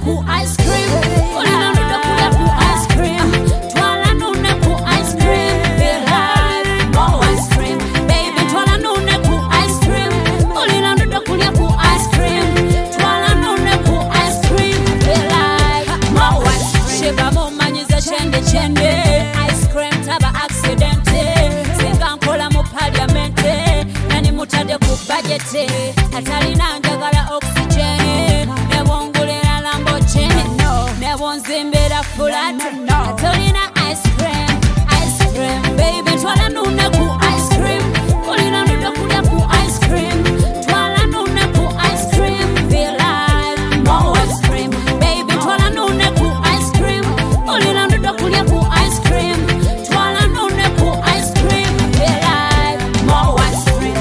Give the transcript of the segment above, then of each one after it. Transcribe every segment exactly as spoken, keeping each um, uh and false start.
ku ice cream. Olina nuda kulya ku ice cream. Twala nune ku ice cream. Feel like more ice cream. Baby, twala nune ku ice cream. Olina nuda kulya ku ice cream. Twala nune ku ice cream. Feel like more ice cream. Shiba mo manyiza chende chende. Ice cream taba accidente. Singa nkola mu parliamente. Nani mutade ku budget. Atalina njagala oxygen. Nebongulera Lamborghini. Nebonzimbira flat. Atalina ice cream. Ice cream. Baby, twala nune ku ice cream. Olina nuda kulya ku ice cream. Twala nune ku ice cream. Feel like more ice cream. Baby, twala nune ku ice cream. Olina nuda kulya ku ice cream. Twala nune ku ice cream. Feel like more ice cream.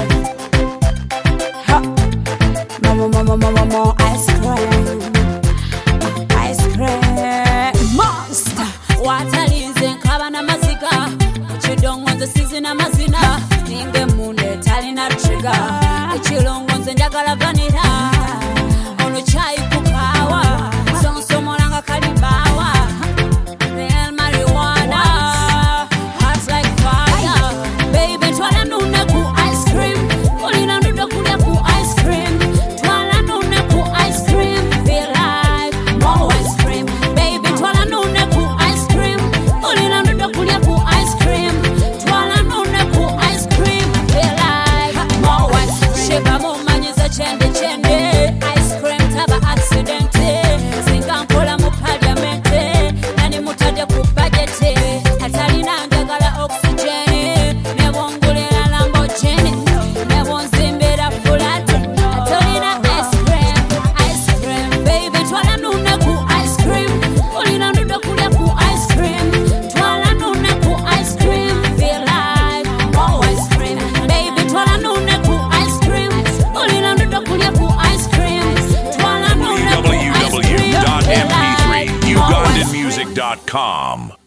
Ha. More, more, more, more, more ice cream. Ice cream. Monster. Watalinze nkaba na maziga. Chidongo nze sizina mazina. Ninge munde talina trigger. Echilongo nze njagala vanilla. Ono chai kukawa. Sonsomolanga kalibawa. Real marijuana. Hearts like fire. Baby, twala nune ku ice cream. Olina nuda kulya ku ice cream. Twala nune ku ice cream. Feel like more ice cream. Baby, twala nune ku ice cream. Olina nuda kulya ku ice cream. Twala nune ku ice cream. Feel like more ice cream. Shiba mo manyiza chende chende. Ice cream taba accidente. Singa nkola mu parliamente. Nani mutade ku budget. Atalina njagala oxygen. Nebongulera Lamborghini. Nebonzimbira flat. Atalina ice cream. Ice cream. Baby, twala nune ku ice cream. Olina nuda kulya ku ice cream. Twala nune ku ice cream. Feel like more ice cream. Baby, twala nune ku ice cream. Olina nuda kulya ku ice cream. Twala nune ku ice cream. w w w dot m p three Feel like more ice ugandan cream. music dot com